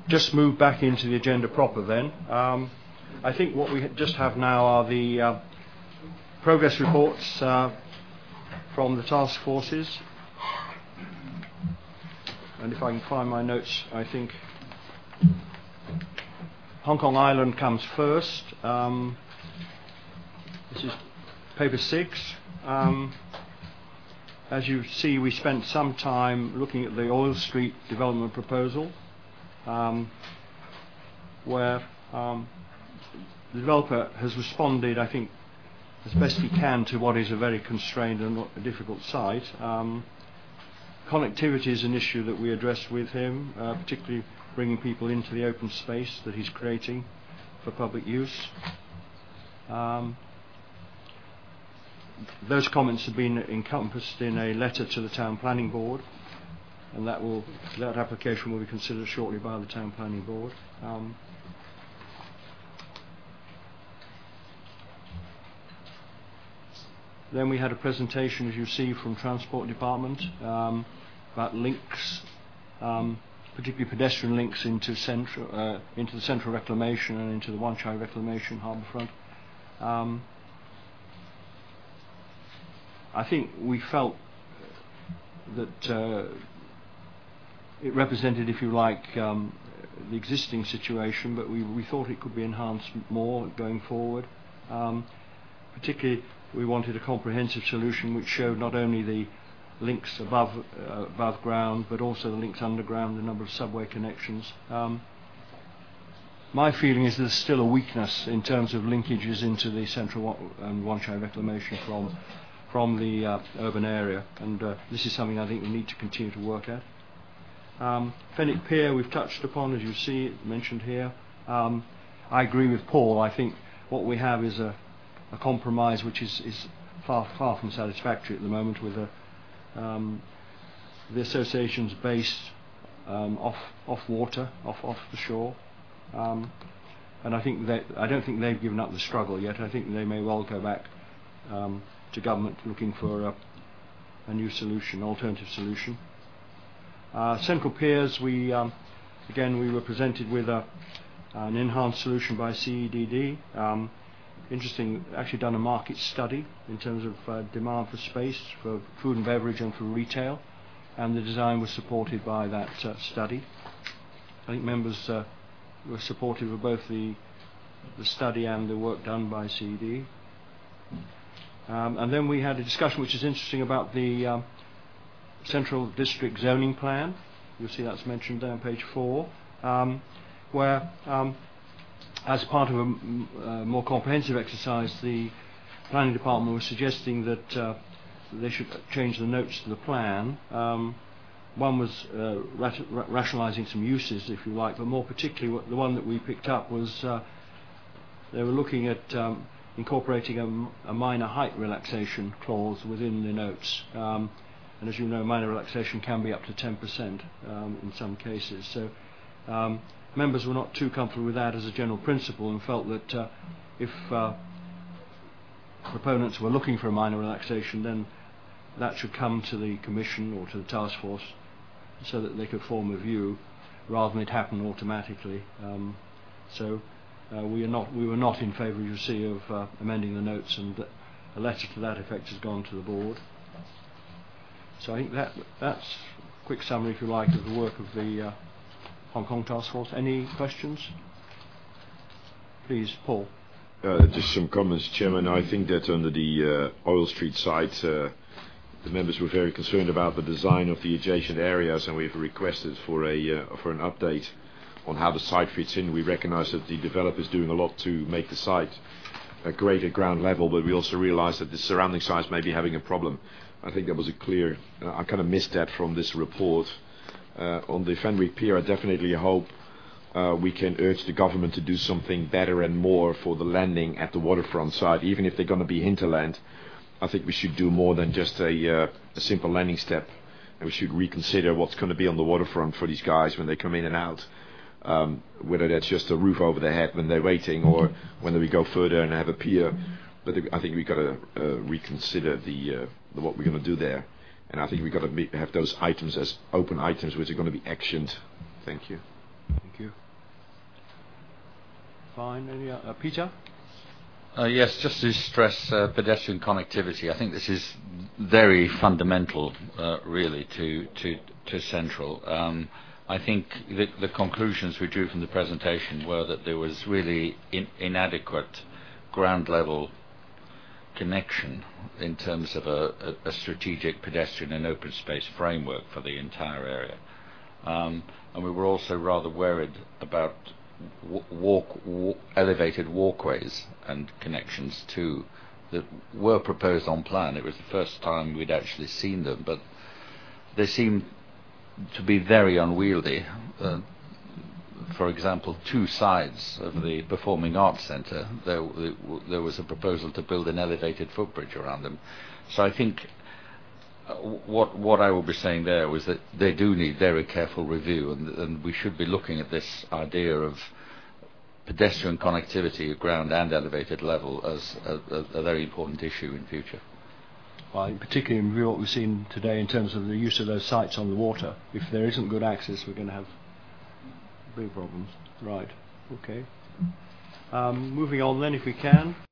just move back into the agenda proper then. I think what we just have now are the progress reports from the task forces. And if I can find my notes, I think Hong Kong Island comes first. This is paper 6. As you see, we spent some time looking at the Oil Street development proposal, where the developer has responded, I think, as best he can to what is a very constrained and a difficult site. Connectivity is an issue that we addressed with him, particularly bringing people into the open space that he's creating for public use. Those comments have been encompassed in a letter to the Town Planning Board, and that application will be considered shortly by the Town Planning Board. Then we had a presentation, as you see, from Transport Department about links, particularly pedestrian links into the Central Reclamation and into the Wan Chai Reclamation harbourfront. I think we felt that it represented, if you like, the existing situation, but we thought it could be enhanced more going forward. Particularly, we wanted a comprehensive solution which showed not only the links above ground, but also the links underground, the number of subway connections. My feeling is there's still a weakness in terms of linkages into the Central and Wan Chai Reclamation from the urban area, and this is something I think we need to continue to work at. Fenwick Pier we've touched upon, as you see it mentioned here. I agree with Paul. I think what we have is a compromise which is far from satisfactory at the moment, with the associations based off water, off the shore, and I don't think they've given up the struggle yet. I think they may well go back to government looking for a new solution, alternative solution. Central Piers, we were presented with an enhanced solution by CEDD. Interesting, actually done a market study in terms of demand for space for food and beverage and for retail, and the design was supported by that study. I think members were supportive of both the study and the work done by CED. And then we had a discussion which is interesting about the Central District Zoning Plan. You'll see that's mentioned there on page 4, where as part of a more comprehensive exercise, the Planning Department was suggesting that they should change the notes to the plan. One was rationalising some uses, if you like, but more particularly the one that we picked up was they were looking at incorporating a minor height relaxation clause within the notes. And as you know, minor relaxation can be up to 10% in some cases. So members were not too comfortable with that as a general principle, and felt that if proponents were looking for a minor relaxation, then that should come to the Commission or to the task force so that they could form a view rather than it happen automatically. We were not in favour, you see, of amending the notes, and a letter to that effect has gone to the board. So I think that's a quick summary, if you like, of the work of the Hong Kong Task Force. Any questions? Please, Paul. Just some comments, Chairman. I think that under the Oil Street site, the members were very concerned about the design of the adjacent areas, and we've requested for an update on how the site fits in. We recognise that the developer is doing a lot to make the site great at ground level, but we also realise that the surrounding sites may be having a problem. I think that was a clear. I kind of missed that from this report. On the Fenwick Pier, I definitely hope we can urge the government to do something better and more for the landing at the waterfront side. Even if they're going to be hinterland, I think we should do more than just a simple landing step, and we should reconsider what's going to be on the waterfront for these guys when they come in and out. Whether that's just a roof over their head when they're waiting, or whether we go further and have a pier. But I think we've got to reconsider what we're going to do there, and I think we've got to have those items as open items which are going to be actioned. Thank you. Thank you. Fine. Any Peter? Yes, just to stress pedestrian connectivity. I think this is very fundamental, really, to Central. I think the conclusions we drew from the presentation were that there was really inadequate ground level connection in terms of a strategic pedestrian and open space framework for the entire area. And we were also rather worried about elevated walkways and connections too that were proposed on plan. It was the first time we'd actually seen them, but they seemed to be very unwieldy. For example, two sides of the Performing Arts Centre, there was a proposal to build an elevated footbridge around them. So I think what I will be saying there was that they do need very careful review, and we should be looking at this idea of pedestrian connectivity at ground and elevated level as a very important issue in future. Well, particularly in view of what we've seen today in terms of the use of those sites on the water. If there isn't good access, we're going to have big problems. Right. Okay. Moving on then, if we can.